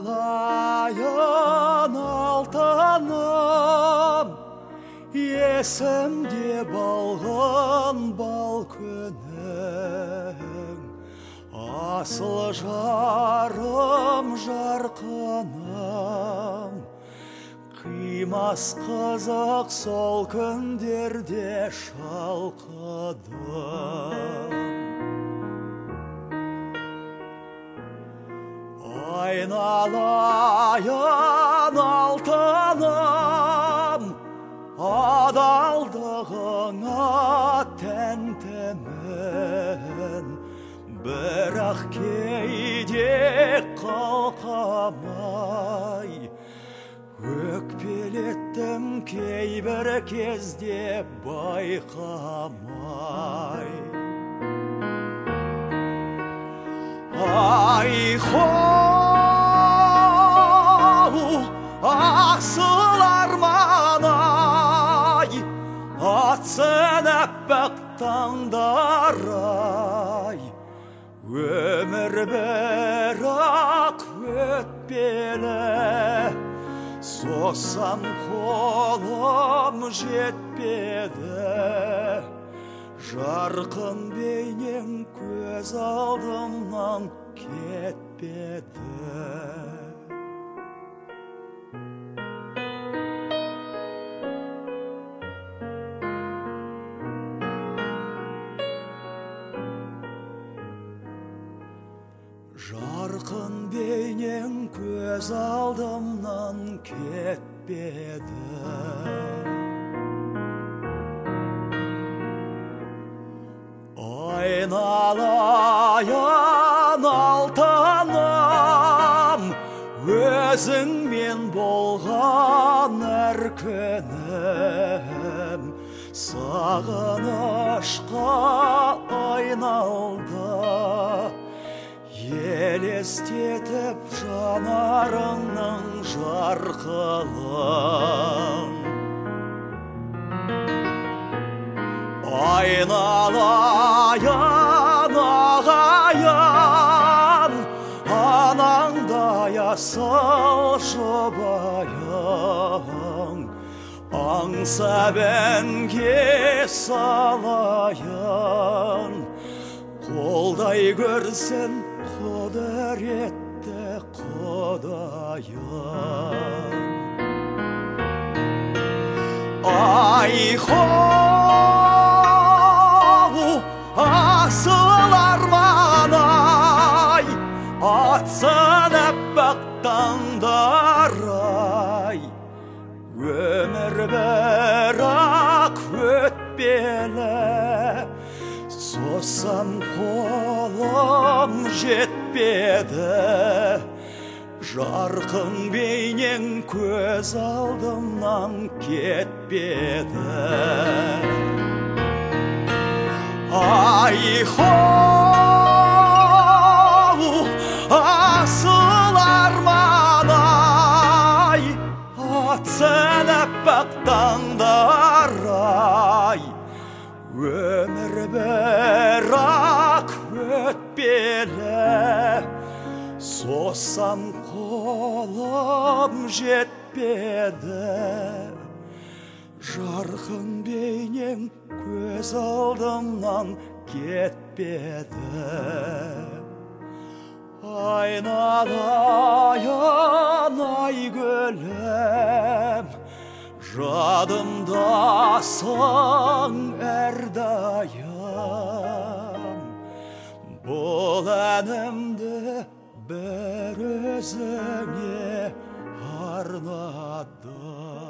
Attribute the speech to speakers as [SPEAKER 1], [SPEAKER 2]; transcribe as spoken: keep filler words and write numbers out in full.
[SPEAKER 1] айналайын алтыным, есімде балғын бал күнің, асыл жарым жарқыным, қимас қызық сол күндерде шалқыдым. Айналайын алтыным, адалдығыңа тәнтімін, бірақ кейде қалқамай, өкпелеттім кейбір кезде байқамай. Ай-хоу, асыл арман-ай, атсын әппақ таңдар-ай, өмір бірақ өтпелі, созсам қолым жетпеді, жарқын бейнең көз алдымнан кетпеді. Жарқын бейнең көз алдымнан кетпеді. Айналайын алтыным, өзіңмен болған әр күнім, сағынышқа айналды, елестетіп жанарыңның жарқылын. Айналайын ағайын, анаңдай асыл жұбайың, аңсап әнге салайын, қолдай көрсін құдіретті құдайым. Ай-хоу, асыл арман-ай, атсын әппақ таңдар-ай, өмір бірақ өтпелі, созсам қолым жетпеді, жарқын бейнең көз алдымнан кетпеді. Ай-хоу, асыл арман-ай, атсын әппақ таңдар-ай, өмір бірақ өтпелі, созсам қолым жетпеді, жарқын бейнең көз алдымнан кетпеді. Айналайын айгүлім, жадымдасың әрдайым, бұл әнімді бір өзіңе арнадым.